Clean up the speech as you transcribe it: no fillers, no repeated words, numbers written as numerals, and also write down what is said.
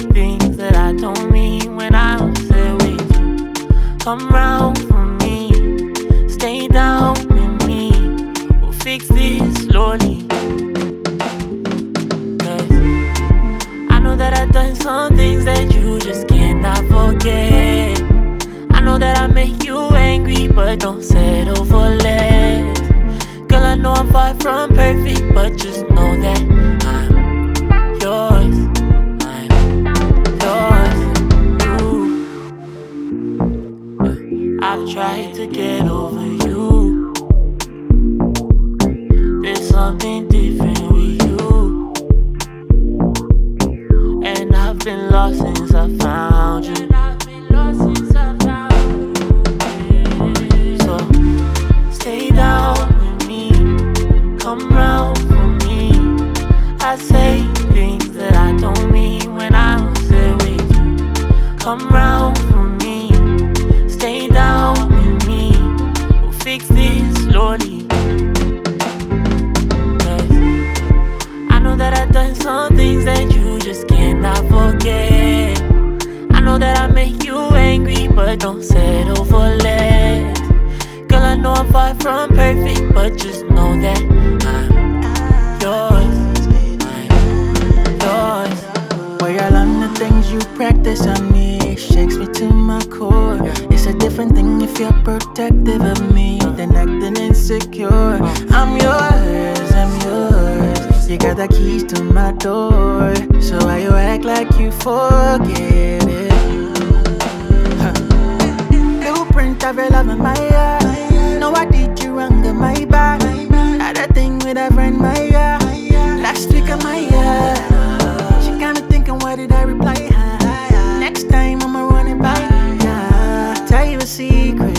things that I don't mean when I don't say with you. Come round for me, stay down with me. We'll fix this slowly. I know that I've done some things that you just cannot forget. I know that I make you angry, but don't settle for less. Girl, I know I'm far from perfect, but just know that I'm yours. I'm yours. I've tried to get over you. There's something different with you. And I've been lost since I found you. So stay down with me, come round for me. I say things that I don't mean when I don't say with you. Come round for me, stay down with me. We'll fix this slowly. I know that I've done some things that you just cannot forget. I know that I make you angry, but don't settle for less. Girl, I know I'm far from perfect, but just know that I'm yours. I'm yours. Well, on the things you practice on me, it shakes me to my core. It's a different thing if you're protective of me than acting insecure. I'm yours, I'm yours. You got the keys to my door, so why you act like you forget it? Blueprint of your love in my heart. Know I did you wrong in my back. Had a thing with a friend, my last week of my year. She got me thinking, why did I reply? Next time I'ma run it by. Tell you a secret.